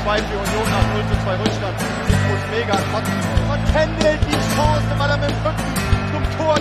2 für Union nach 0:2 Rückstand. Ich muss mega kotzen. Und Kendall die Chance, weil er mit dem Rücken zum Tor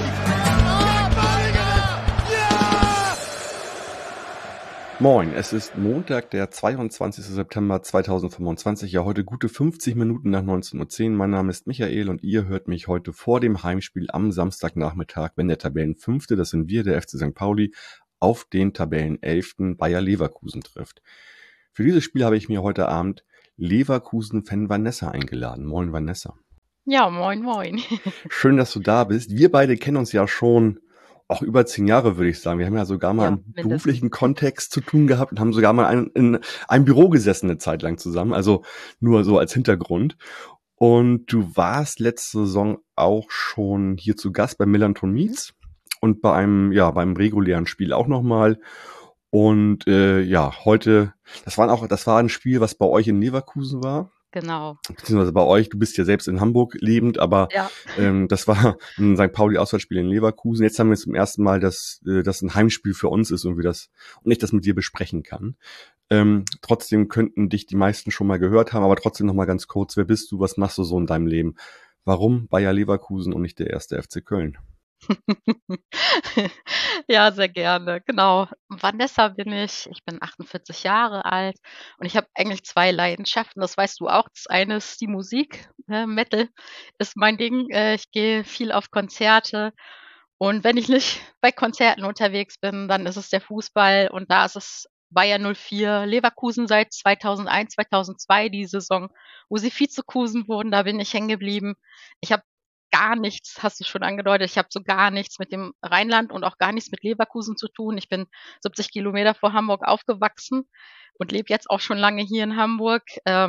Moin, es ist Montag, der 22. September 2025, ja heute gute 50 Minuten nach 19:10 Uhr. Mein Name ist Michael und ihr hört mich heute vor dem Heimspiel am Samstagnachmittag, wenn der Tabellenfünfte, das sind wir, der FC St. Pauli, auf den Tabellenelften Bayer Leverkusen trifft. Für dieses Spiel habe ich mir heute Abend Leverkusen-Fan Vanessa eingeladen. Moin Vanessa. Ja, moin moin. Schön, dass du da bist. Wir beide kennen uns ja schon auch über 10 Jahre, würde ich sagen. Wir haben ja sogar mal im beruflichen Kontext zu tun gehabt und haben sogar mal in einem Büro gesessen eine Zeit lang zusammen. Also nur so als Hintergrund. Und du warst letzte Saison auch schon hier zu Gast bei Millanton Meets und beim regulären Spiel auch nochmal. Und heute, das war ein Spiel, was bei euch in Leverkusen war. Genau. Beziehungsweise bei euch, du bist ja selbst in Hamburg lebend, aber das war ein St. Pauli-Auswärtsspiel in Leverkusen. Jetzt haben wir zum ersten Mal, dass das ein Heimspiel für uns ist und ich das mit dir besprechen kann. Trotzdem könnten dich die meisten schon mal gehört haben, aber trotzdem noch mal ganz kurz, wer bist du, was machst du so in deinem Leben? Warum Bayer Leverkusen und nicht der 1. FC Köln? Ja, sehr gerne. Genau. Vanessa bin ich. Ich bin 48 Jahre alt und ich habe eigentlich 2 Leidenschaften. Das weißt du auch. Das eine ist die Musik. Metal ist mein Ding. Ich gehe viel auf Konzerte und wenn ich nicht bei Konzerten unterwegs bin, dann ist es der Fußball und da ist es Bayer 04 Leverkusen seit 2001, 2002, die Saison, wo sie Vizekusen wurden. Da bin ich hängen geblieben. Ich habe gar nichts, hast du schon angedeutet, ich habe so gar nichts mit dem Rheinland und auch gar nichts mit Leverkusen zu tun. Ich bin 70 Kilometer vor Hamburg aufgewachsen und lebe jetzt auch schon lange hier in Hamburg.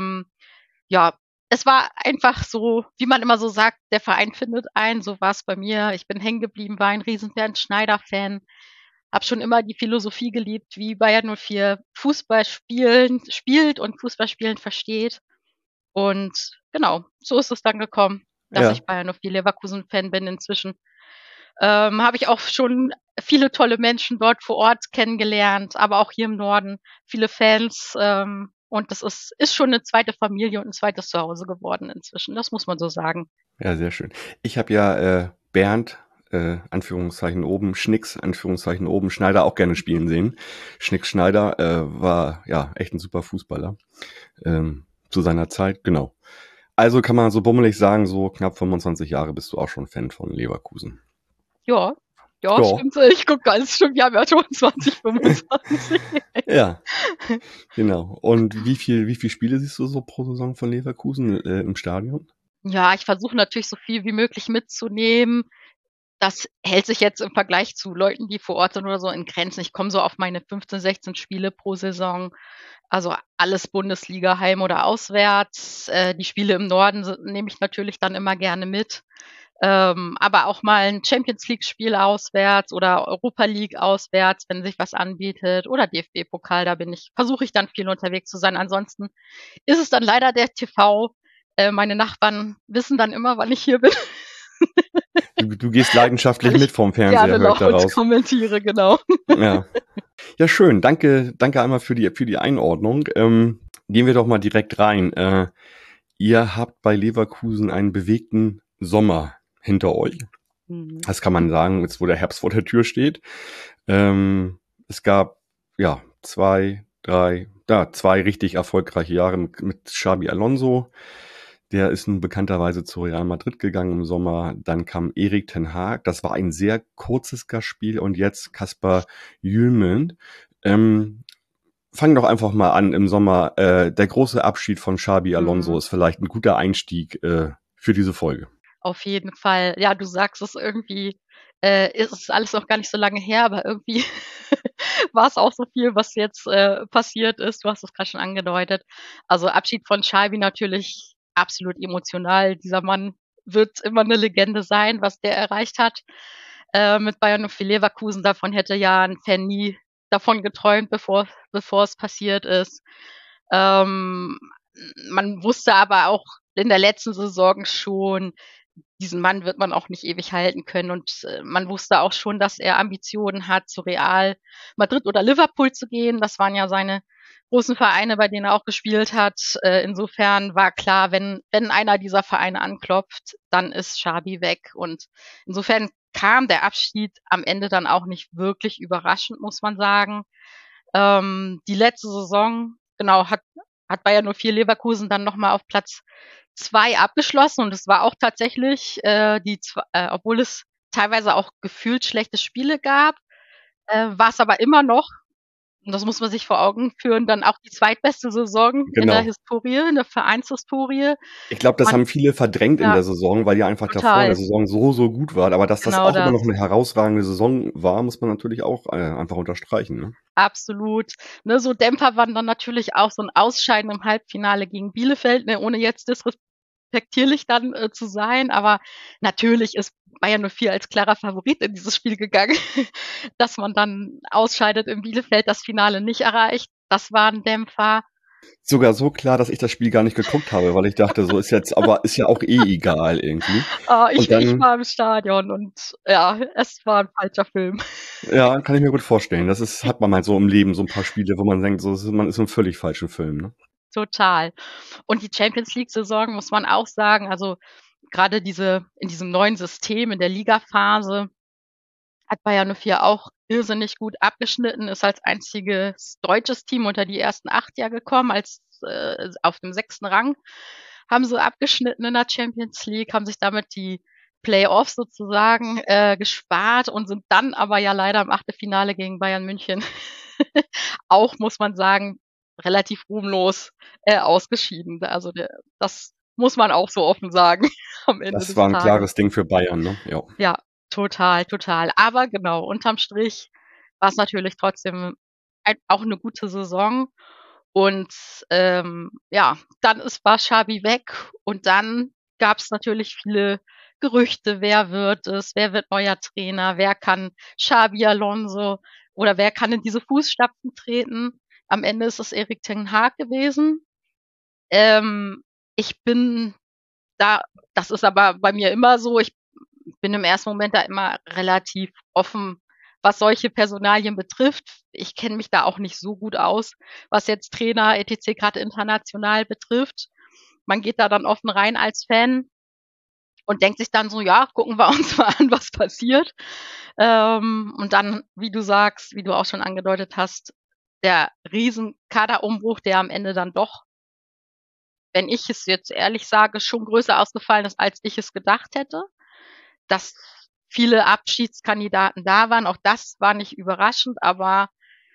Es war einfach so, wie man immer so sagt, der Verein findet einen. So war es bei mir. Ich bin hängen geblieben, war ein riesen Bernd Schneider-Fan, habe schon immer die Philosophie geliebt, wie Bayer 04 Fußball spielt und Fußball spielen versteht. Und genau, so ist es dann gekommen, dass ich Bayer 04 Leverkusen-Fan bin inzwischen. Habe ich auch schon viele tolle Menschen dort vor Ort kennengelernt, aber auch hier im Norden viele Fans. Und das ist schon eine zweite Familie und ein zweites Zuhause geworden inzwischen. Das muss man so sagen. Ja, sehr schön. Ich habe ja Bernd, Anführungszeichen oben, Schnicks, Anführungszeichen oben, Schneider auch gerne spielen sehen. Schnicks Schneider war ja echt ein super Fußballer zu seiner Zeit, genau. Also kann man so bummelig sagen, so knapp 25 Jahre bist du auch schon Fan von Leverkusen. Ja, stimmt. Ich gucke ganz stimmt, wir haben ja schon 25. Ja, genau. Und wie viel Spiele siehst du so pro Saison von Leverkusen im Stadion? Ja, ich versuche natürlich so viel wie möglich mitzunehmen. Das hält sich jetzt im Vergleich zu Leuten, die vor Ort sind oder so, in Grenzen. Ich komme so auf meine 15, 16 Spiele pro Saison. Also alles Bundesliga, heim oder auswärts. Die Spiele im Norden nehme ich natürlich dann immer gerne mit. Aber auch mal ein Champions-League-Spiel auswärts oder Europa League auswärts, wenn sich was anbietet, oder DFB-Pokal, versuche ich dann viel unterwegs zu sein. Ansonsten ist es dann leider der TV. Meine Nachbarn wissen dann immer, wann ich hier bin. Du gehst leidenschaftlich mit vom Fernseher, höre ich daraus. Ich kommentiere, genau. Ja, schön. Danke einmal für die Einordnung. Gehen wir doch mal direkt rein. Ihr habt bei Leverkusen einen bewegten Sommer hinter euch. Das kann man sagen, jetzt wo der Herbst vor der Tür steht. Es gab zwei richtig erfolgreiche Jahre mit Xabi Alonso. Der ist nun bekannterweise zu Real Madrid gegangen im Sommer. Dann kam Erik ten Hag. Das war ein sehr kurzes Gastspiel. Und jetzt Kasper Hjulmand. Fang doch einfach mal an im Sommer. Der große Abschied von Xabi Alonso ist vielleicht ein guter Einstieg für diese Folge. Auf jeden Fall. Ja, du sagst es irgendwie, ist es alles noch gar nicht so lange her, aber irgendwie war es auch so viel, was jetzt passiert ist. Du hast es gerade schon angedeutet. Also Abschied von Xabi natürlich absolut emotional. Dieser Mann wird immer eine Legende sein, was der erreicht hat mit Bayern 04 Leverkusen. Davon hätte ja ein Fan nie davon geträumt, bevor es passiert ist. Man wusste aber auch in der letzten Saison schon, diesen Mann wird man auch nicht ewig halten können. Und man wusste auch schon, dass er Ambitionen hat, zu Real Madrid oder Liverpool zu gehen. Das waren ja seine großen Vereine, bei denen er auch gespielt hat. Insofern war klar, wenn einer dieser Vereine anklopft, dann ist Xabi weg. Und insofern kam der Abschied am Ende dann auch nicht wirklich überraschend, muss man sagen. Die letzte Saison, genau, hat Bayer 04 Leverkusen dann nochmal auf Platz 2 abgeschlossen und es war auch tatsächlich, obwohl es teilweise auch gefühlt schlechte Spiele gab, war es aber immer noch, und das muss man sich vor Augen führen, dann auch die zweitbeste Saison in der Historie, in der Vereinshistorie. Ich glaube, das haben viele verdrängt in Ja, der Saison, weil ja einfach davor in der Saison so gut war. Aber dass das Genau auch immer das. noch eine herausragende Saison war, muss man natürlich auch einfach unterstreichen. Ne? Absolut. Ne, so Dämpfer waren dann natürlich auch so ein Ausscheiden im Halbfinale gegen Bielefeld, ne, ohne jetzt disrespektierlich dann zu sein, aber natürlich ist Bayern 04 als klarer Favorit in dieses Spiel gegangen. Dass man dann ausscheidet in Bielefeld, das Finale nicht erreicht, das war ein Dämpfer. Sogar so klar, dass ich das Spiel gar nicht geguckt habe, weil ich dachte, so ist jetzt, aber ist ja auch egal irgendwie. Ich war im Stadion und ja, es war ein falscher Film. Ja, kann ich mir gut vorstellen. Hat man halt so im Leben so ein paar Spiele, wo man denkt, man ist im völlig falschen Film. Ne? Total. Und die Champions League-Saison muss man auch sagen, also gerade in diesem neuen System, in der Ligaphase, hat Bayern 04 auch irrsinnig gut abgeschnitten, ist als einziges deutsches Team unter die ersten 8 ja gekommen, auf dem 6. Rang haben sie abgeschnitten in der Champions League, haben sich damit die Playoffs sozusagen gespart und sind dann aber ja leider im Achtelfinale gegen Bayern München auch, muss man sagen, relativ ruhmlos ausgeschieden. Also das muss man auch so offen sagen am Ende des Tages. Das war ein klares Ding für Bayern, ne? Ja, total. Aber genau, unterm Strich war es natürlich trotzdem auch eine gute Saison. Und dann war Xabi weg und dann gab es natürlich viele Gerüchte, wer wird es, wer wird neuer Trainer, wer kann Xabi Alonso oder wer kann in diese Fußstapfen treten. Am Ende ist es Erik ten Hag gewesen. Ich bin das ist aber bei mir immer so, ich bin im ersten Moment da immer relativ offen, was solche Personalien betrifft. Ich kenne mich da auch nicht so gut aus, was jetzt Trainer etc. gerade international betrifft. Man geht da dann offen rein als Fan und denkt sich dann so, ja, gucken wir uns mal an, was passiert. Und dann, wie du sagst, wie du auch schon angedeutet hast, der riesen Kaderumbruch, der am Ende dann doch, wenn ich es jetzt ehrlich sage, schon größer ausgefallen ist, als ich es gedacht hätte. Dass viele Abschiedskandidaten da waren, auch das war nicht überraschend, aber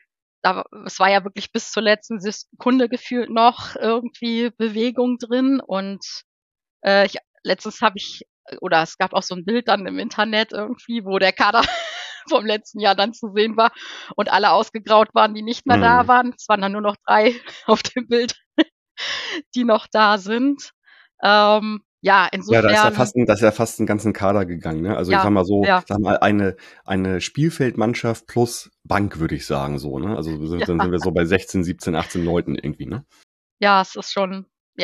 es war ja wirklich bis zur letzten Sekunde gefühlt noch irgendwie Bewegung drin und letztens es gab auch so ein Bild dann im Internet irgendwie, wo der Kader vom letzten Jahr dann zu sehen war und alle ausgegraut waren, die nicht mehr da waren. Es waren dann nur noch 3 auf dem Bild, die noch da sind. Insofern. Ja, da ist ja fast einen ganzen Kader gegangen, ne? Also ich sag mal so, eine Spielfeldmannschaft plus Bank, würde ich sagen, so, ne? Also dann sind wir so bei 16, 17, 18 Leuten irgendwie, ne? Ja, es ist schon,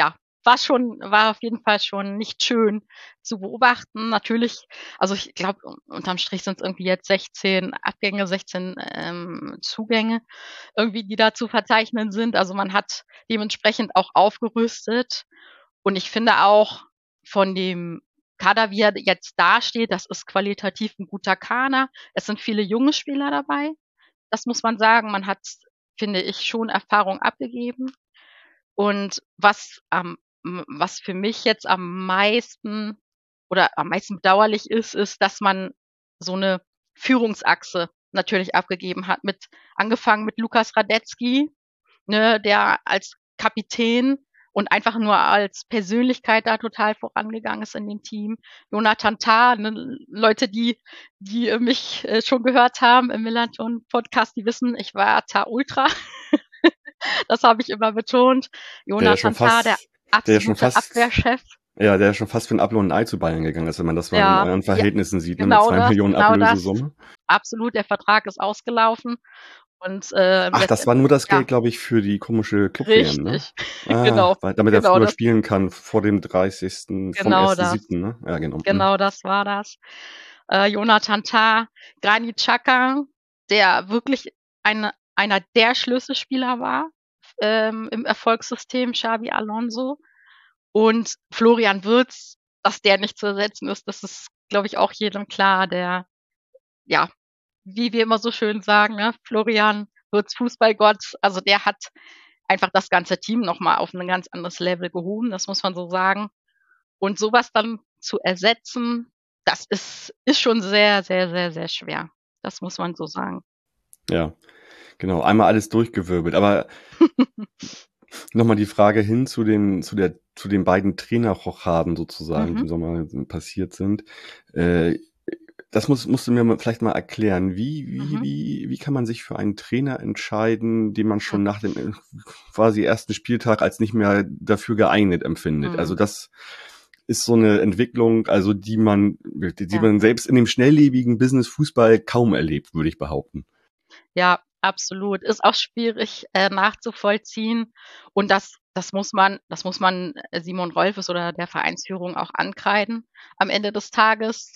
war auf jeden Fall schon nicht schön zu beobachten. Natürlich, also ich glaube, unterm Strich sind es irgendwie jetzt 16 Abgänge, 16 Zugänge irgendwie, die da zu verzeichnen sind. Also man hat dementsprechend auch aufgerüstet. Und ich finde auch von dem Kader, wie er jetzt dasteht, das ist qualitativ ein guter Kader. Es sind viele junge Spieler dabei. Das muss man sagen. Man hat, finde ich, schon Erfahrung abgegeben. Und was für mich jetzt am meisten bedauerlich ist, dass man so eine Führungsachse natürlich abgegeben hat, angefangen mit Lukas Radetzky, ne, der als Kapitän und einfach nur als Persönlichkeit da total vorangegangen ist in dem Team. Jonathan Tah, ne, Leute, die mich schon gehört haben im Millanton-Podcast, die wissen, ich war Tah Ultra. Das habe ich immer betont. Jonathan Tah, der absolute Abwehrchef. Ja, der schon fast für ein Apfel und ein Ei zu Bayern gegangen ist, wenn man das mal in euren Verhältnissen sieht, genau, mit 2 Millionen Ablösesumme. Absolut, der Vertrag ist ausgelaufen. Und Ach, das war nur das ja, Geld, glaube ich, für die komische Club-WM, ne? richtig. Ah, Genau, damit er genau früher das, spielen kann vor dem 30. vom genau das, 1.7., ne? Ja, genau. genau das war das. Jonathan Tah, Granit Xhaka, der wirklich einer der Schlüsselspieler war im Erfolgssystem Xabi Alonso. Und Florian Wirtz, dass der nicht zu ersetzen ist, das ist, glaube ich, auch jedem klar, der, ja, wie wir immer so schön sagen, ne, Florian Wirtz, Fußballgott, also der hat einfach das ganze Team nochmal auf ein ganz anderes Level gehoben, das muss man so sagen. Und sowas dann zu ersetzen, das ist schon sehr, sehr, sehr, sehr schwer. Das muss man so sagen. Ja, genau. Einmal alles durchgewirbelt. Aber nochmal die Frage hin zu den beiden Trainerrochaden sozusagen, die im Sommer passiert sind. Das musst du mir vielleicht mal erklären. Wie kann man sich für einen Trainer entscheiden, den man schon nach dem quasi ersten Spieltag als nicht mehr dafür geeignet empfindet? Also das ist so eine Entwicklung, also die man selbst in dem schnelllebigen Business Fußball kaum erlebt, würde ich behaupten. Ja, absolut. Ist auch schwierig nachzuvollziehen. Und das muss man Simon Rolfes oder der Vereinsführung auch ankreiden am Ende des Tages,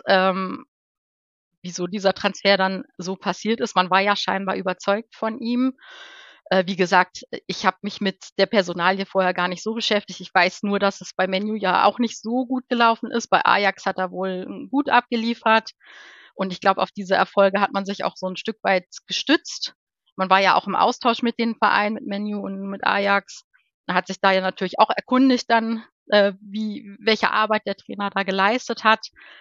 wieso dieser Transfer dann so passiert ist. Man war ja scheinbar überzeugt von ihm. Wie gesagt, ich habe mich mit der Personalie vorher gar nicht so beschäftigt. Ich weiß nur, dass es bei Man U ja auch nicht so gut gelaufen ist. Bei Ajax hat er wohl gut abgeliefert. Und ich glaube, auf diese Erfolge hat man sich auch so ein Stück weit gestützt. Man war ja auch im Austausch mit den Vereinen, mit Man U und mit Ajax. Man hat sich da ja natürlich auch erkundigt dann, welche Arbeit der Trainer da geleistet hat.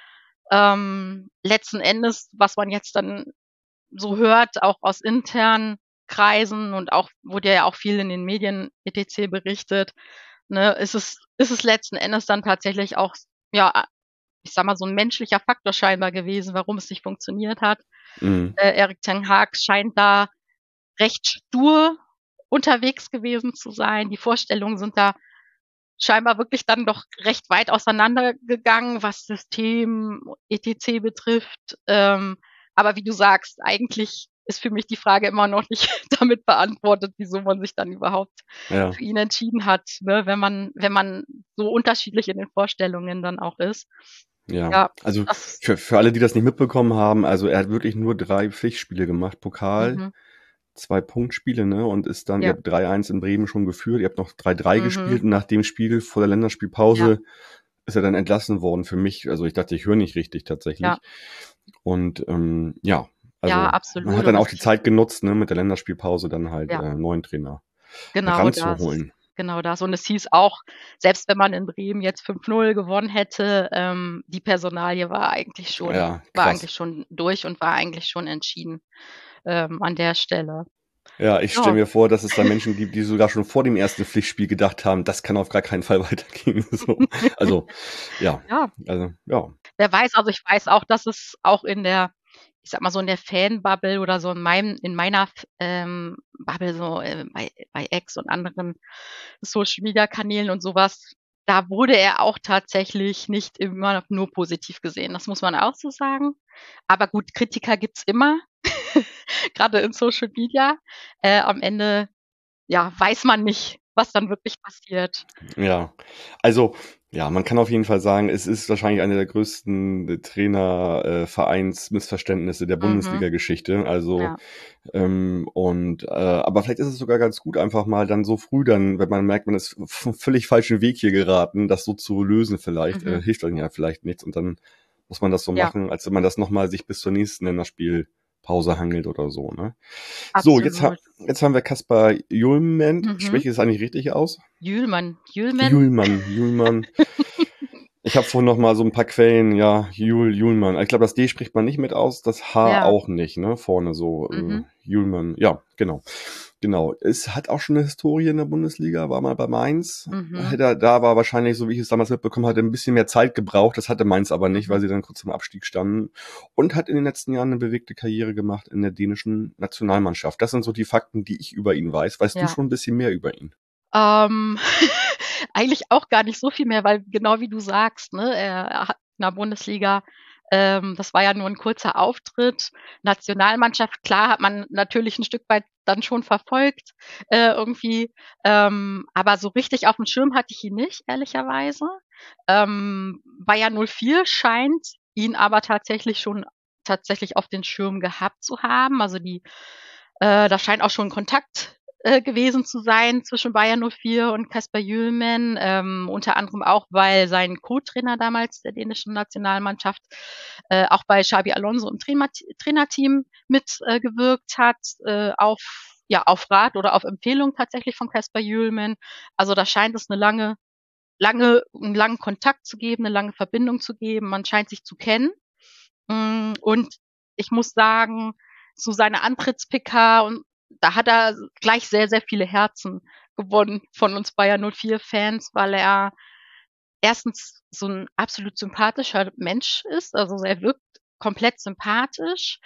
Letzten Endes, was man jetzt dann so hört, auch aus internen Kreisen und auch wurde ja auch viel in den Medien etc. berichtet, ne, ist es letzten Endes dann tatsächlich auch, ja, ich sag mal, so ein menschlicher Faktor scheinbar gewesen, warum es nicht funktioniert hat. Erik ten Hag scheint da recht stur unterwegs gewesen zu sein. Die Vorstellungen sind da scheinbar wirklich dann doch recht weit auseinandergegangen, was System etc. betrifft. Aber wie du sagst, eigentlich ist für mich die Frage immer noch nicht damit beantwortet, wieso man sich dann überhaupt für ihn entschieden hat, ne? Wenn man so unterschiedlich in den Vorstellungen dann auch ist. Ja, also für alle, die das nicht mitbekommen haben, also er hat wirklich nur 3 Pflichtspiele gemacht, Pokal, 2 Punktspiele, ne, und ist dann, ihr habt 3-1 in Bremen schon geführt, ihr habt noch 3-3 gespielt und nach dem Spiel vor der Länderspielpause ist er dann entlassen worden für mich. Also ich dachte, ich höre nicht richtig tatsächlich. Und also absolut. man hat dann auch die Zeit genutzt, ne, mit der Länderspielpause dann halt neuen Trainer ranzuholen. Genau das. Und es hieß auch, selbst wenn man in Bremen jetzt 5-0 gewonnen hätte, die Personalie war eigentlich schon durch und war eigentlich schon entschieden an der Stelle. Ja, ich stelle mir vor, dass es da Menschen gibt, die sogar schon vor dem ersten Pflichtspiel gedacht haben, das kann auf gar keinen Fall weitergehen. So. Also, ja. Wer weiß, also ich weiß auch, dass es auch in der, ich sag mal so in der Fan-Bubble oder so in meiner Bubble, so bei X und anderen Social-Media-Kanälen und sowas, da wurde er auch tatsächlich nicht immer nur positiv gesehen. Das muss man auch so sagen. Aber gut, Kritiker gibt's immer, gerade in Social Media. Am Ende, weiß man nicht, was dann wirklich passiert. Ja, also man kann auf jeden Fall sagen, es ist wahrscheinlich eine der größten Vereinsmissverständnisse der Bundesliga-Geschichte. Also aber vielleicht ist es sogar ganz gut, einfach mal dann so früh dann, wenn man merkt, man ist auf einen völlig falschen Weg hier geraten, das so zu lösen vielleicht, hilft dann ja vielleicht nichts und dann muss man das so machen, als wenn man das nochmal sich bis zur nächsten Länderspielpause hangelt oder so, ne? Absolut. So, jetzt haben wir Kaspar Hjulmand. Spreche ich das eigentlich richtig aus? Hjulmand. Ich habe vorhin noch mal so ein paar Quellen, Hjulmand. Ich glaube, das D spricht man nicht mit aus, das H auch nicht, ne? Vorne so, Hjulmand. Ja, genau. Es hat auch schon eine Historie in der Bundesliga, war mal bei Mainz. Da war wahrscheinlich, so wie ich es damals mitbekommen hatte, ein bisschen mehr Zeit gebraucht. Das hatte Mainz aber nicht, weil sie dann kurz im Abstieg standen. Und hat in den letzten Jahren eine bewegte Karriere gemacht in der dänischen Nationalmannschaft. Das sind so die Fakten, die ich über ihn weiß. Weißt du schon ein bisschen mehr über ihn? Eigentlich auch gar nicht so viel mehr, weil genau wie du sagst, ne, er hat in der Bundesliga Das war ja nur ein kurzer Auftritt. Nationalmannschaft, klar, hat man natürlich ein Stück weit dann schon verfolgt, irgendwie. Aber so richtig auf dem Schirm hatte ich ihn nicht, ehrlicherweise. Bayern 04 scheint ihn aber tatsächlich auf den Schirm gehabt zu haben. Also da scheint auch schon Kontakt gewesen zu sein zwischen Bayern 04 und Kasper Hjulmand, unter anderem auch, weil sein Co-Trainer damals der dänischen Nationalmannschaft auch bei Xabi Alonso im Trainerteam mitgewirkt hat, auf Rat oder auf Empfehlung tatsächlich von Kasper Hjulmand. Also da scheint es einen langen Kontakt zu geben, eine lange Verbindung zu geben. Man scheint sich zu kennen. Und ich muss sagen, so seine Antritts-PK, und da hat er gleich sehr, sehr viele Herzen gewonnen von uns Bayern 04-Fans, weil er erstens so ein absolut sympathischer Mensch ist. Also er wirkt komplett sympathisch,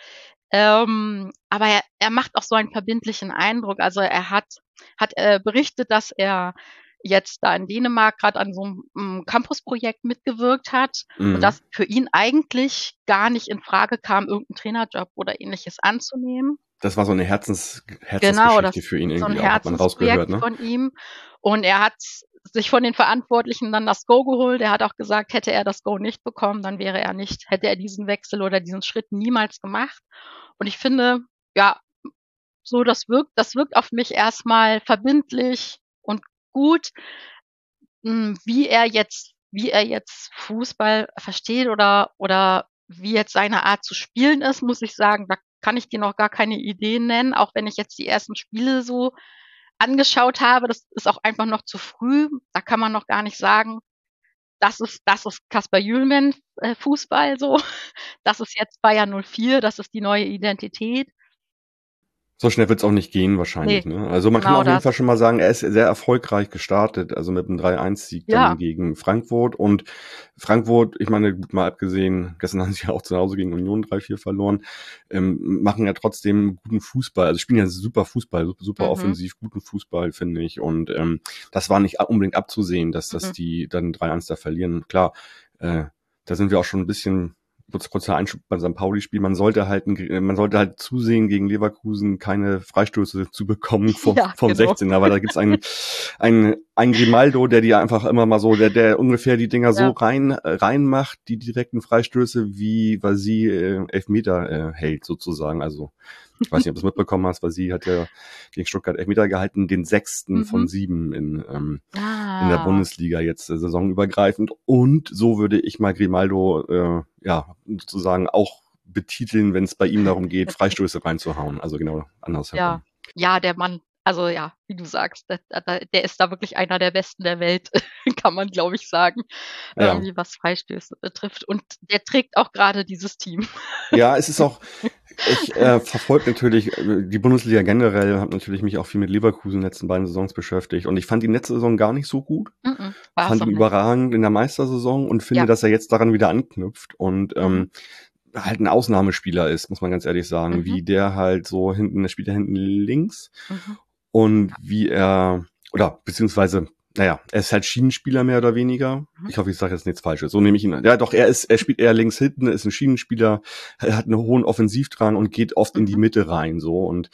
aber er macht auch so einen verbindlichen Eindruck. Also er hat berichtet, dass er jetzt da in Dänemark gerade an so einem Campusprojekt mitgewirkt hat und dass für ihn eigentlich gar nicht in Frage kam, irgendeinen Trainerjob oder ähnliches anzunehmen. Das war so eine Herzensgeschichte für ihn So ein irgendwie auch, hat man rausgehört, Herzensprojekt ne? von ihm. Und er hat sich von den Verantwortlichen dann das Go geholt. Er hat auch gesagt, hätte er das Go nicht bekommen, dann hätte er diesen Wechsel oder diesen Schritt niemals gemacht. Und ich finde, ja, so das wirkt auf mich erstmal verbindlich und gut. Wie er jetzt Fußball versteht oder wie jetzt seine Art zu spielen ist, muss ich sagen, da kann ich dir noch gar keine Ideen nennen, auch wenn ich jetzt die ersten Spiele so angeschaut habe. Das ist auch einfach noch zu früh. Da kann man noch gar nicht sagen, das ist Kasper Hjulmand Fußball so. Das ist jetzt Bayern 04, das ist die neue Identität. So schnell wird's auch nicht gehen wahrscheinlich, Nee, ne? Also man kann genau auf jeden das. Fall schon mal sagen, er ist sehr erfolgreich gestartet, also mit einem 3-1-Sieg Ja. dann gegen Frankfurt. Und Frankfurt, ich meine, gut mal abgesehen, gestern haben sie ja auch zu Hause gegen Union 3-4 verloren, machen ja trotzdem guten Fußball, also spielen ja super Fußball, super offensiv, guten Fußball, finde ich. Und das war nicht unbedingt abzusehen, dass die dann 3-1 da verlieren. Klar, da sind wir auch schon ein bisschen kurzer Einschub beim St. Pauli-Spiel. Man sollte halt zusehen, gegen Leverkusen keine Freistöße zu bekommen vom genau. 16er, aber da gibt's einen Grimaldo, der die einfach immer mal so, der ungefähr die Dinger so reinmacht, die direkten Freistöße, wie Vasi Elfmeter hält sozusagen. Also ich weiß nicht, ob du es mitbekommen hast, Vasi hat ja gegen Stuttgart Elfmeter gehalten, den 6. von 7 in der Bundesliga jetzt saisonübergreifend. Und so würde ich mal Grimaldo sozusagen auch betiteln, wenn es bei ihm darum geht, Freistöße reinzuhauen. Also genau andersherum. Ja, der Mann, also ja, wie du sagst, der ist da wirklich einer der Besten der Welt, kann man, glaube ich, sagen, irgendwie was Freistöße betrifft. Und der trägt auch gerade dieses Team. Ja, es ist auch, ich verfolge natürlich die Bundesliga generell, habe natürlich mich auch viel mit Leverkusen in den letzten beiden Saisons beschäftigt. Und ich fand die letzte Saison gar nicht so gut. Fand ihn überragend in der Meistersaison und finde, dass er jetzt daran wieder anknüpft und halt ein Ausnahmespieler ist, muss man ganz ehrlich sagen, wie der halt so hinten, der spielt ja hinten links und wie er, oder beziehungsweise, er ist halt Schienenspieler mehr oder weniger. Ich hoffe, ich sage jetzt nichts Falsches. So nehme ich ihn. Ja, doch, er spielt eher links hinten, ist ein Schienenspieler, er hat einen hohen Offensivdrang und geht oft in die Mitte rein, so und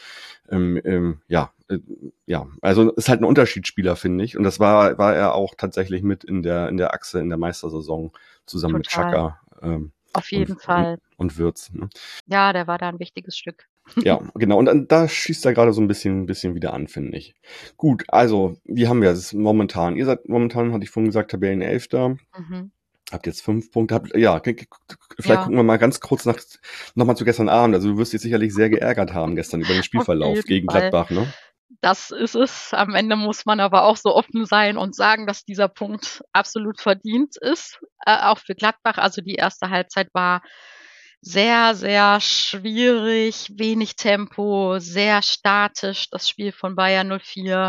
also ist halt ein Unterschiedsspieler, finde ich. Und das war er auch tatsächlich mit in der Achse in der Meistersaison zusammen mit Xhaka. Auf jeden Fall. Und Wirtz. Ne? Ja, der war da ein wichtiges Stück. Ja, genau. Und da schießt er gerade so ein bisschen wieder an, finde ich. Gut, also, wie haben wir es momentan? Ihr seid momentan, hatte ich vorhin gesagt, Tabellenelfter. Habt jetzt 5 Punkte. Vielleicht gucken wir mal ganz kurz nochmal zu gestern Abend. Also du wirst dich sicherlich sehr geärgert haben gestern über den Spielverlauf gegen Gladbach, ne? Das ist es. Am Ende muss man aber auch so offen sein und sagen, dass dieser Punkt absolut verdient ist, auch für Gladbach. Also die erste Halbzeit war sehr, sehr schwierig, wenig Tempo, sehr statisch, das Spiel von Bayern 04.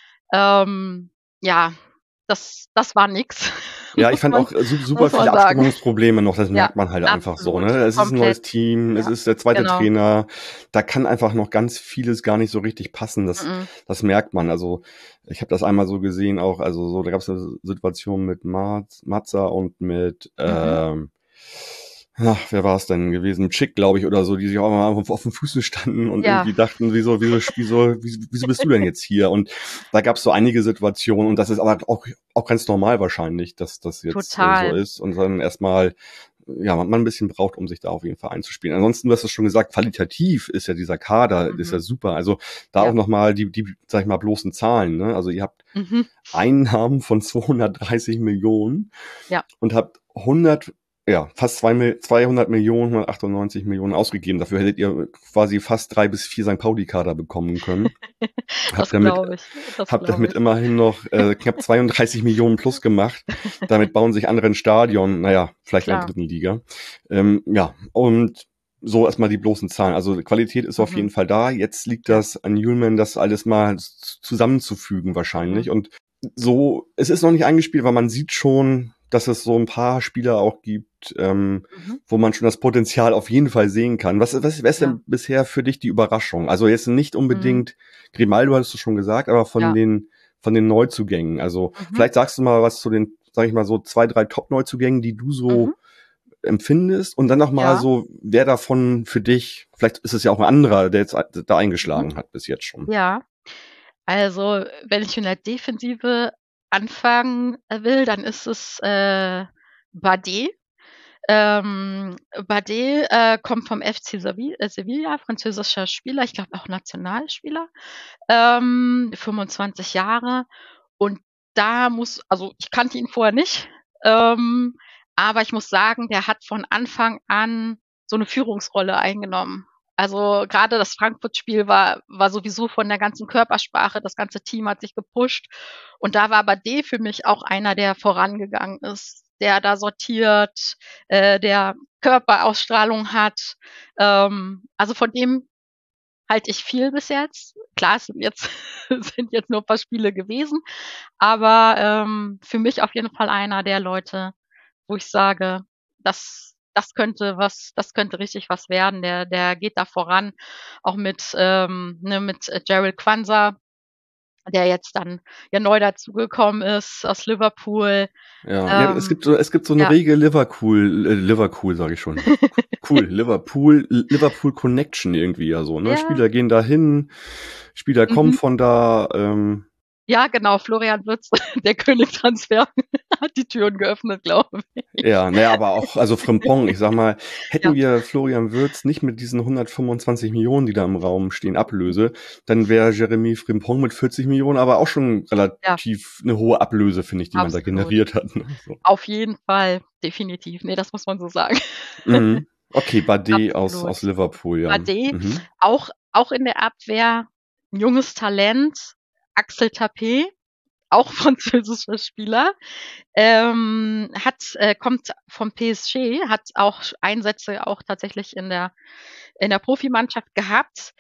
Das war nix. Ja, ich fand auch super viele Abstimmungsprobleme noch, das merkt man halt einfach so, ne? Es ist ein neues Team, es ist der zweite Trainer, da kann einfach noch ganz vieles gar nicht so richtig passen, das merkt man. Also ich habe das einmal so gesehen auch, also so, da gab es eine Situation mit Matza und mit ach, wer war es denn gewesen? Chick, glaube ich, oder so, die sich auch mal auf den Füßen standen und Ja. irgendwie dachten, wieso bist du denn jetzt hier? Und da gab es so einige Situationen und das ist aber auch ganz normal wahrscheinlich, dass das jetzt so Total. ist und dann erstmal ja, man ein bisschen braucht, um sich da auf jeden Fall einzuspielen. Ansonsten, du hast es schon gesagt, qualitativ ist ja dieser Kader, ist ja super. Also da Ja. auch nochmal die, sag ich mal, bloßen Zahlen, ne? Also ihr habt Mhm. Einnahmen von 230 Millionen Ja. und habt fast 200 Millionen, 198 Millionen ausgegeben. Dafür hättet ihr quasi fast 3 bis 4 St. Pauli-Kader bekommen können. Das glaube ich. Habt damit immerhin noch knapp 32 Millionen plus gemacht. Damit bauen sich andere ein Stadion, naja, vielleicht in der dritten Liga. Ja, und so erstmal die bloßen Zahlen. Also Qualität ist auf jeden Fall da. Jetzt liegt das an Ullmann, das alles mal zusammenzufügen wahrscheinlich. Und so, es ist noch nicht eingespielt, weil man sieht schon, dass es so ein paar Spieler auch gibt, wo man schon das Potenzial auf jeden Fall sehen kann. Was ist denn bisher für dich die Überraschung? Also jetzt nicht unbedingt Grimaldo, hattest du schon gesagt, aber von den Neuzugängen. Also vielleicht sagst du mal was zu den, sag ich mal so 2, 3 Top-Neuzugängen, die du so empfindest und dann noch mal so, wer davon für dich, vielleicht ist es ja auch ein anderer, der jetzt da eingeschlagen hat bis jetzt schon. Ja, also wenn ich in der Defensive anfangen will, dann ist es Bardet. Bardet kommt vom FC Sevilla, französischer Spieler, ich glaube auch Nationalspieler, 25 Jahre. Und also ich kannte ihn vorher nicht, aber ich muss sagen, der hat von Anfang an so eine Führungsrolle eingenommen. Also gerade das Frankfurt-Spiel war sowieso von der ganzen Körpersprache, das ganze Team hat sich gepusht. Und da war Bardet für mich auch einer, der vorangegangen ist, der da sortiert, der Körperausstrahlung hat. Also von dem halte ich viel bis jetzt. Klar, es sind jetzt nur ein paar Spiele gewesen, aber für mich auf jeden Fall einer der Leute, wo ich sage, das könnte richtig was werden. Der geht da voran, auch mit Jarell Quansah, der jetzt dann ja neu dazugekommen ist aus Liverpool. Ja, es gibt so eine rege Liverpool, sage ich schon. Cool, Liverpool Connection irgendwie ja so, ne? Ja. Spieler gehen da hin, Spieler kommen von da. Ja, genau, Florian Wirtz, der König-Transfer, hat die Türen geöffnet, glaube ich. Ja, naja, aber auch, also Frimpong, ich sag mal, hätten wir Florian Wirtz nicht mit diesen 125 Millionen, die da im Raum stehen, Ablöse, dann wäre Jeremy Frimpong mit 40 Millionen aber auch schon relativ eine hohe Ablöse, finde ich, die man da generiert hat. Ne? So. Auf jeden Fall, definitiv. Nee, das muss man so sagen. Mhm. Okay, Bardet aus Liverpool, ja. Bardet, auch in der Abwehr, ein junges Talent, Axel Tapé, auch französischer Spieler, kommt vom PSG, hat auch Einsätze auch tatsächlich in der Profimannschaft gehabt.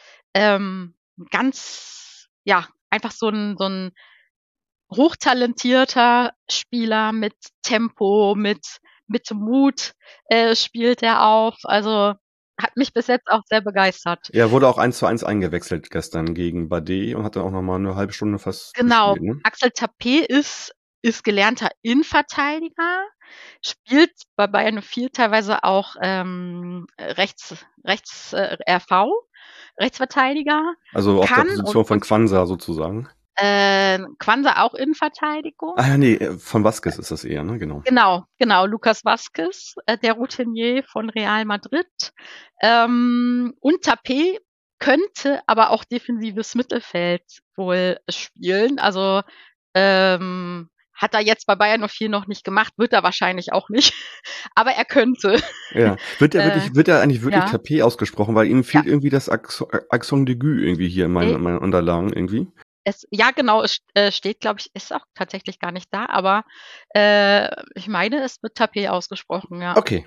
Ganz, ja, einfach so ein hochtalentierter Spieler mit Tempo, mit Mut spielt er auf. Also hat mich bis jetzt auch sehr begeistert. Er wurde auch 1:1 eingewechselt gestern gegen Bardet und hat dann auch noch mal eine halbe Stunde fast gespielt. Ne? Axel Tapé ist gelernter Innenverteidiger, spielt bei Bayern 04 teilweise auch rechts RV, Rechtsverteidiger. Also auf der Position von Quansah sozusagen. Quansah auch Innenverteidigung. Ah, nee, von Vázquez ist das eher, ne? Genau. Genau, Lucas Vázquez, der Routinier von Real Madrid. Und Tapé könnte aber auch defensives Mittelfeld wohl spielen. Also hat er jetzt bei Bayern 04 noch nicht gemacht, wird er wahrscheinlich auch nicht. Aber er könnte. Ja. Wird er eigentlich wirklich Tapé ausgesprochen? Weil ihm fehlt irgendwie das Accent d'aigu irgendwie hier in meinen Unterlagen irgendwie. Es steht, glaube ich, ist auch tatsächlich gar nicht da, aber ich meine, es wird Tapé ausgesprochen, ja. Okay.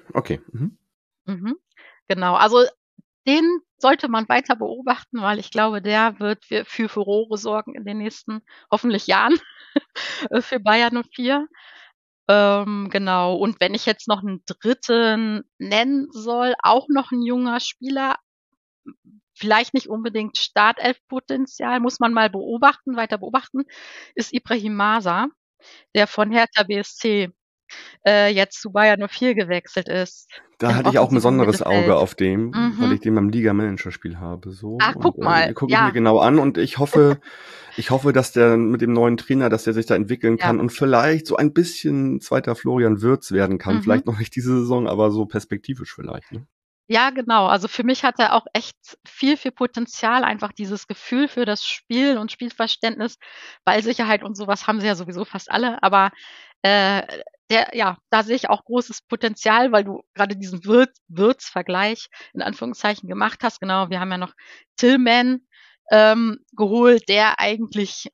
Genau, also den sollte man weiter beobachten, weil ich glaube, der wird für Furore sorgen in den nächsten, hoffentlich Jahren, für Bayern 04. Genau, und wenn ich jetzt noch einen dritten nennen soll, auch noch ein junger Spieler, vielleicht nicht unbedingt Startelf-Potenzial, muss man mal weiter beobachten, ist Ibrahim Masa, der von Hertha BSC jetzt zu Bayern 04 gewechselt ist. Da im hatte ich auch ein offensiven besonderes Auge Mittelfeld. auf dem, weil ich den beim Liga-Manager-Spiel habe, so. Ach, Und guck mal. gucke ich mir Ja, genau an und ich hoffe, dass der mit dem neuen Trainer, dass der sich da entwickeln ja. kann und vielleicht so ein bisschen zweiter Florian Wirtz werden kann. Mhm. Vielleicht noch nicht diese Saison, aber so perspektivisch vielleicht, ne? Ja, genau. Also für mich hat er auch echt viel, viel Potenzial, einfach dieses Gefühl für das Spiel und Spielverständnis. Ballsicherheit und sowas haben sie ja sowieso fast alle, aber da sehe ich auch großes Potenzial, weil du gerade diesen Wirtz-Vergleich in Anführungszeichen gemacht hast. Genau, wir haben ja noch Tillman geholt, der eigentlich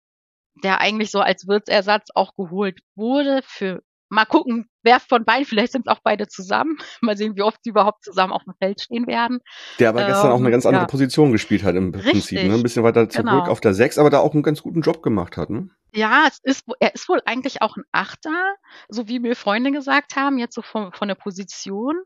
so als Wirtz-Ersatz auch geholt wurde für mal gucken, wer von beiden, vielleicht sind es auch beide zusammen. Mal sehen, wie oft sie überhaupt zusammen auf dem Feld stehen werden. Der aber gestern auch eine ganz andere Ja, Position gespielt hat im Prinzip, ne? Ein richtig, bisschen weiter zurück genau. auf der 6, aber da auch einen ganz guten Job gemacht hat, ne? Ja, er ist wohl eigentlich auch 'n Achter, so wie mir Freunde gesagt haben, jetzt so von der Position.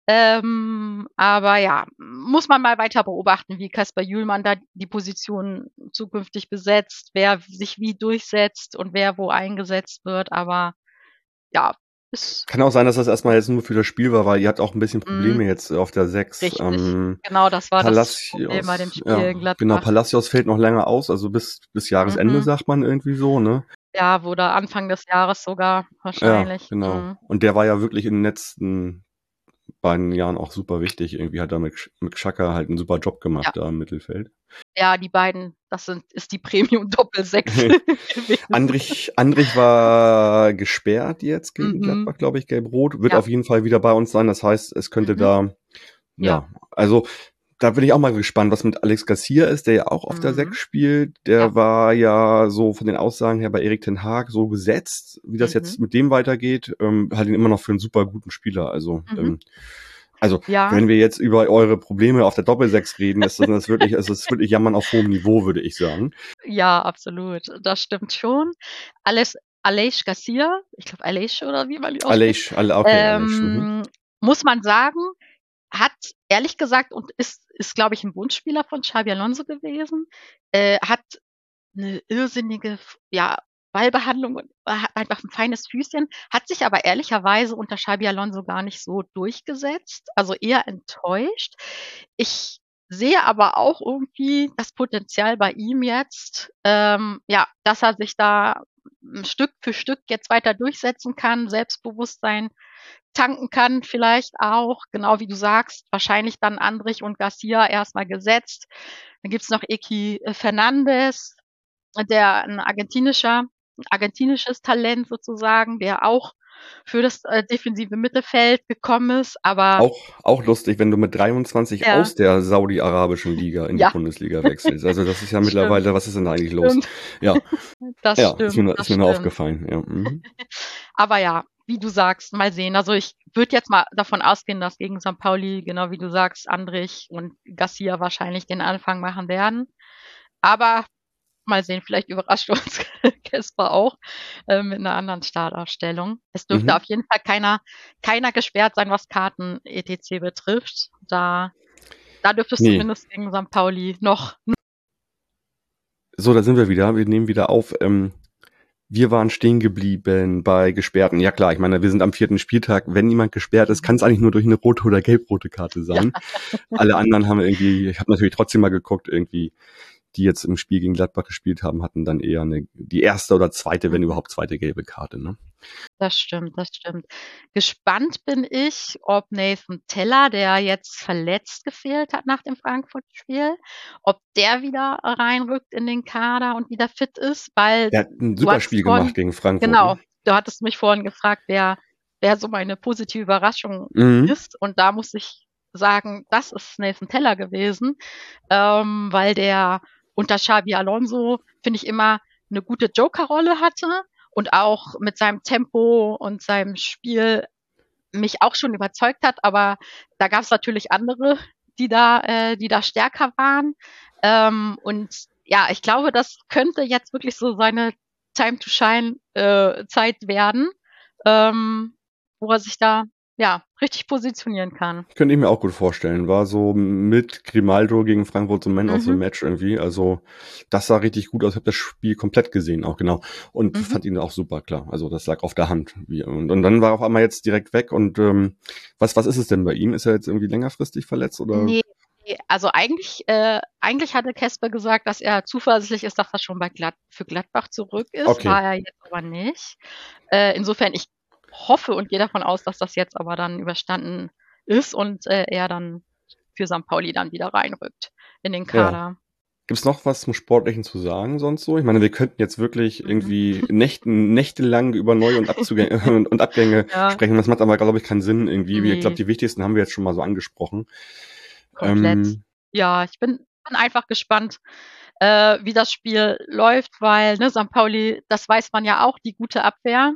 Aber ja, muss man mal weiter beobachten, wie Kasper Jühlmann da die Position zukünftig besetzt, wer sich wie durchsetzt und wer wo eingesetzt wird. Aber ja, ist Kann auch sein, dass das erstmal jetzt nur für das Spiel war, weil ihr habt auch ein bisschen Probleme jetzt auf der 6. richtig. Genau, das war das Problem bei dem Palacios, Spiel in genau, Gladbach. Palacios fällt noch länger aus, also bis Jahresende, sagt man irgendwie so, ne? Ja, oder Anfang des Jahres sogar Ja, wahrscheinlich. genau. Und der war ja wirklich in den letzten beiden Jahren auch super wichtig. Irgendwie hat er mit Xhaka halt einen super Job gemacht da im Mittelfeld. Ja, die beiden, ist die Premium-Doppel-6 gewesen. Andrich war gesperrt jetzt gegen Gladbach, glaube ich, gelb-rot. Wird auf jeden Fall wieder bei uns sein. Das heißt, es könnte also da bin ich auch mal gespannt, was mit Alex Garcia ist, der ja auch auf der 6 spielt. Der war ja so von den Aussagen her bei Erik ten Hag so gesetzt, wie das jetzt mit dem weitergeht. Halt ihn immer noch für einen super guten Spieler. Also wenn wir jetzt über eure Probleme auf der Doppel-6 reden, ist es wirklich Jammern auf hohem Niveau, würde ich sagen. Ja, absolut. Das stimmt schon. Aleix Garcia, ich glaube Aleix oder wie man die ausspricht. Aleix. Muss man sagen, hat ehrlich gesagt und ist glaube ich, ein Wunschspieler von Xabi Alonso gewesen, hat eine irrsinnige, Ballbehandlung und hat einfach ein feines Füßchen, hat sich aber ehrlicherweise unter Xabi Alonso gar nicht so durchgesetzt, also eher enttäuscht. Ich sehe aber auch irgendwie das Potenzial bei ihm jetzt, dass er sich da Stück für Stück jetzt weiter durchsetzen kann, Selbstbewusstsein tanken kann vielleicht auch, genau wie du sagst, wahrscheinlich dann Andrich und Garcia erstmal gesetzt. Dann gibt's noch Eki Fernandes, der ein argentinisches Talent sozusagen, der auch für das defensive Mittelfeld gekommen ist, aber auch lustig, wenn du mit 23 aus der saudi-arabischen Liga in die Bundesliga wechselst. Also das ist ja mittlerweile, was ist denn da eigentlich los? Ja, das stimmt. Ist mir nur aufgefallen. Ja. Aber ja, wie du sagst, mal sehen. Also ich würde jetzt mal davon ausgehen, dass gegen St. Pauli, genau wie du sagst, Andrich und Garcia wahrscheinlich den Anfang machen werden. Aber mal sehen, vielleicht überrascht uns Kasper auch mit einer anderen Startaufstellung. Es dürfte auf jeden Fall keiner gesperrt sein, was Karten etc. betrifft. Da dürfte es zumindest gegen St. Pauli noch. So, da sind wir wieder. Wir nehmen wieder auf. Wir waren stehen geblieben bei Gesperrten. Ja klar, ich meine, wir sind am 4. Spieltag. Wenn jemand gesperrt ist, kann es eigentlich nur durch eine rote oder gelb-rote Karte sein. Ja. Alle anderen haben irgendwie, ich habe natürlich trotzdem mal geguckt, irgendwie, die jetzt im Spiel gegen Gladbach gespielt haben, hatten dann eher die erste oder zweite, wenn überhaupt zweite gelbe Karte. Ne? Das stimmt. Gespannt bin ich, ob Nathan Teller, der jetzt verletzt gefehlt hat nach dem Frankfurt-Spiel, ob der wieder reinrückt in den Kader und wieder fit ist, weil der hat ein super Spiel gemacht gegen Frankfurt. Genau, du hattest mich vorhin gefragt, wer so meine positive Überraschung ist, und da muss ich sagen, das ist Nathan Teller gewesen, weil der unter Xabi Alonso, finde ich, immer eine gute Joker-Rolle hatte und auch mit seinem Tempo und seinem Spiel mich auch schon überzeugt hat, aber da gab es natürlich andere, die da stärker waren. Und ja, ich glaube, das könnte jetzt wirklich so seine Time to Shine Zeit werden, wo er sich da ja, richtig positionieren kann. Könnte ich mir auch gut vorstellen. War so mit Grimaldo gegen Frankfurt so Man of the Mhm. Match irgendwie. Also das sah richtig gut aus. Ich habe das Spiel komplett gesehen, auch genau. Und Mhm. fand ihn auch super, klar. Also das lag auf der Hand. Und dann war er auf einmal jetzt direkt weg. Und was ist es denn bei ihm? Ist er jetzt irgendwie längerfristig verletzt oder? Nee, also eigentlich hatte Casper gesagt, dass er zuversichtlich ist, dass er schon für Gladbach zurück ist, Okay. war er jetzt aber nicht. Insofern, ich hoffe und gehe davon aus, dass das jetzt aber dann überstanden ist und er dann für St. Pauli dann wieder reinrückt in den Ja. Kader. Gibt's noch was zum Sportlichen zu sagen sonst so? Ich meine, wir könnten jetzt wirklich irgendwie nächtelang über Neu- und Abzüge und Abgänge Ja, sprechen. Das macht aber, glaube ich, keinen Sinn irgendwie. Ich glaube, nee, die wichtigsten haben wir jetzt schon mal so angesprochen. komplett. Ja, ich bin einfach gespannt, wie das Spiel läuft, weil St. Pauli, das weiß man ja auch, die gute Abwehr,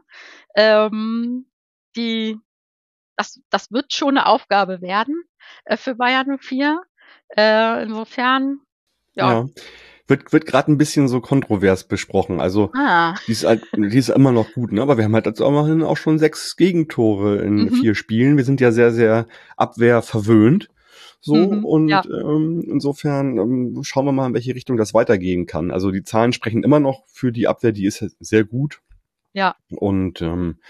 das wird schon eine Aufgabe werden für Bayern 04. Insofern, ja. Ja. Wird gerade ein bisschen so kontrovers besprochen. Also Ah. die ist immer noch gut, ne? Aber wir haben halt jetzt immerhin auch schon 6 Gegentore in 4 Spielen. Wir sind ja sehr, sehr Abwehr verwöhnt. So, und Ja. insofern schauen wir mal, in welche Richtung das weitergehen kann. Also die Zahlen sprechen immer noch für die Abwehr, die ist sehr gut. Ja. Und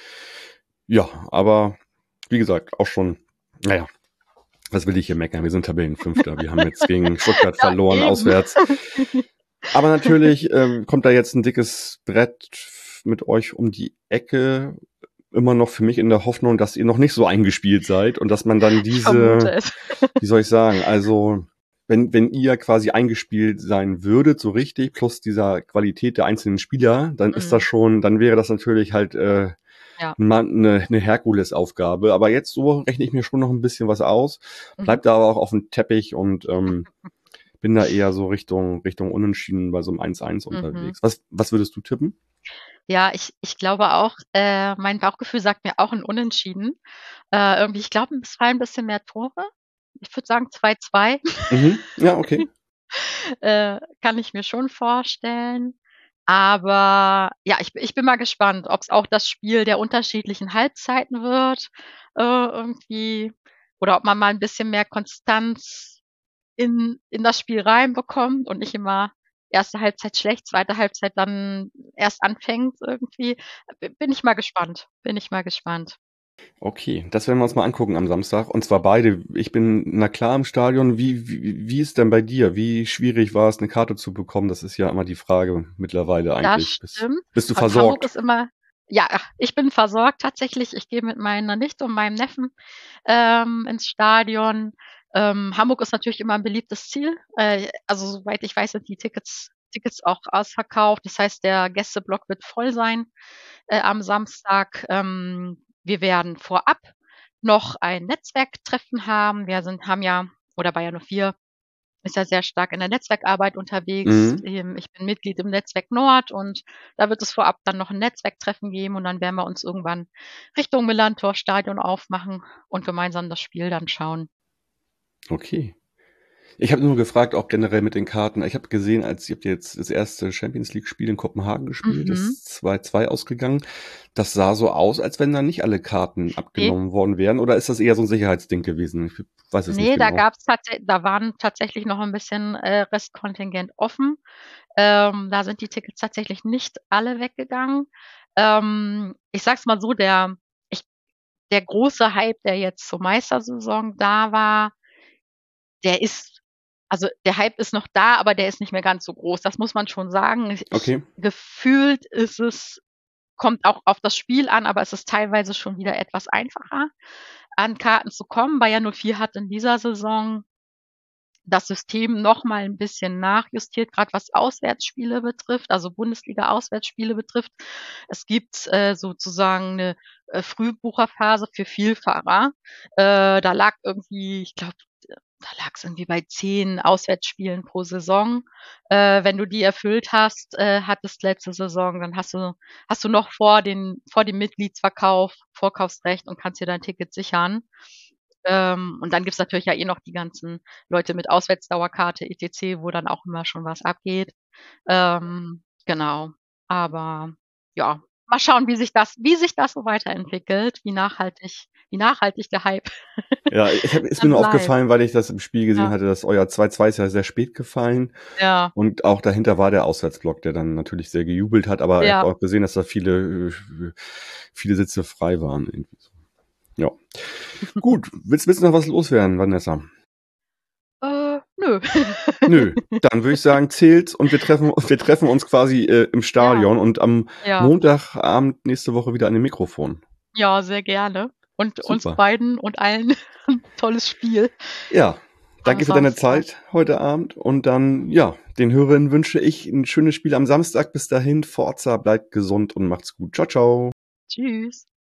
ja, aber wie gesagt, auch schon, naja, was will ich hier meckern? Wir sind Tabellenfünfter. Wir haben jetzt gegen Stuttgart Ja, verloren, eben. auswärts. Aber natürlich kommt da jetzt ein dickes Brett mit euch um die Ecke. Immer noch für mich in der Hoffnung, dass ihr noch nicht so eingespielt seid und dass man dann Ich vermute diese, es. wie soll ich sagen, also wenn ihr quasi eingespielt sein würdet, so richtig, plus dieser Qualität der einzelnen Spieler, dann ist das schon, dann wäre das natürlich halt Ja. eine Herkulesaufgabe. Aber jetzt so rechne ich mir schon noch ein bisschen was aus, bleib da aber auch auf dem Teppich und bin da eher so Richtung Unentschieden bei so einem 1-1 unterwegs. Was würdest du tippen? Ja, ich glaube auch, mein Bauchgefühl sagt mir auch ein Unentschieden. Irgendwie, ich glaube, es fallen ein bisschen mehr Tore. Ich würde sagen 2-2. Ja, okay. Kann ich mir schon vorstellen. Aber ja, ich bin mal gespannt, ob es auch das Spiel der unterschiedlichen Halbzeiten wird, irgendwie, oder ob man mal ein bisschen mehr Konstanz in das Spiel reinbekommt und nicht immer erste Halbzeit schlecht, zweite Halbzeit dann erst anfängt irgendwie. Bin ich mal gespannt. Bin ich mal gespannt. Okay, das werden wir uns mal angucken am Samstag. Und zwar beide. Ich bin, na klar, im Stadion. Wie ist denn bei dir? Wie schwierig war es, eine Karte zu bekommen? Das ist ja immer die Frage mittlerweile Das eigentlich. stimmt. Bist du Hamburg versorgt? ist immer ja, ich bin versorgt tatsächlich. Ich gehe mit meiner Nichte und meinem Neffen, ins Stadion. Hamburg ist natürlich immer ein beliebtes Ziel. Also, soweit ich weiß, sind die Tickets auch ausverkauft. Das heißt, der Gästeblock wird voll sein, am Samstag. Wir werden vorab noch ein Netzwerktreffen haben. Haben ja oder Bayern 04 ist ja sehr stark in der Netzwerkarbeit unterwegs. Ich bin Mitglied im Netzwerk Nord und da wird es vorab dann noch ein Netzwerktreffen geben und dann werden wir uns irgendwann Richtung Millerntor-Stadion aufmachen und gemeinsam das Spiel dann schauen. Okay. Ich habe nur gefragt, auch generell mit den Karten. Ich habe gesehen, ihr habt jetzt das erste Champions League-Spiel in Kopenhagen gespielt, das ist 2-2 ausgegangen. Das sah so aus, als wenn da nicht alle Karten abgenommen worden wären. Oder ist das eher so ein Sicherheitsding gewesen? Ich weiß es nicht Da genau. da waren tatsächlich noch ein bisschen Restkontingent offen. Da sind die Tickets tatsächlich nicht alle weggegangen. Ich sag's mal so, der große Hype, der jetzt zur Meistersaison da war, der Hype ist noch da, aber der ist nicht mehr ganz so groß. Das muss man schon sagen. Okay. Gefühlt kommt auch auf das Spiel an, aber es ist teilweise schon wieder etwas einfacher, an Karten zu kommen. Bayern 04 hat in dieser Saison das System noch mal ein bisschen nachjustiert, gerade was Auswärtsspiele betrifft, also Bundesliga-Auswärtsspiele betrifft. Es gibt sozusagen eine Frühbucherphase für Vielfahrer. Da lag irgendwie, ich glaube, da lag es irgendwie bei 10 Auswärtsspielen pro Saison. Wenn du die erfüllt hattest letzte Saison, dann hast du noch vor dem Mitgliedsverkauf Vorkaufsrecht und kannst dir dein Ticket sichern. Und dann gibt's natürlich ja noch die ganzen Leute mit Auswärtsdauerkarte etc., wo dann auch immer schon was abgeht. Genau. Aber ja, mal schauen, wie sich das so weiterentwickelt, wie nachhaltig der Hype Ja, ist mir dann nur bleibt. aufgefallen, weil ich das im Spiel gesehen Ja. hatte, dass euer 2-2 ist ja sehr spät gefallen. Ja, Und auch dahinter war der Auswärtsblock, der dann natürlich sehr gejubelt hat, aber ich ja. habe auch gesehen, dass da viele Sitze frei waren. Irgendwie so. Ja. Gut, willst du noch was loswerden, Vanessa? Nö. Nö, dann würde ich sagen, zählt's und wir treffen uns quasi im Stadion und am Ja. Montagabend nächste Woche wieder an dem Mikrofon. Ja, sehr gerne. Und uns Super. beiden und allen ein tolles Spiel. Ja, danke für deine Samstag. Zeit heute Abend und dann, ja, den Hörerinnen wünsche ich ein schönes Spiel am Samstag. Bis dahin, Forza, bleibt gesund und macht's gut. Ciao, ciao. Tschüss.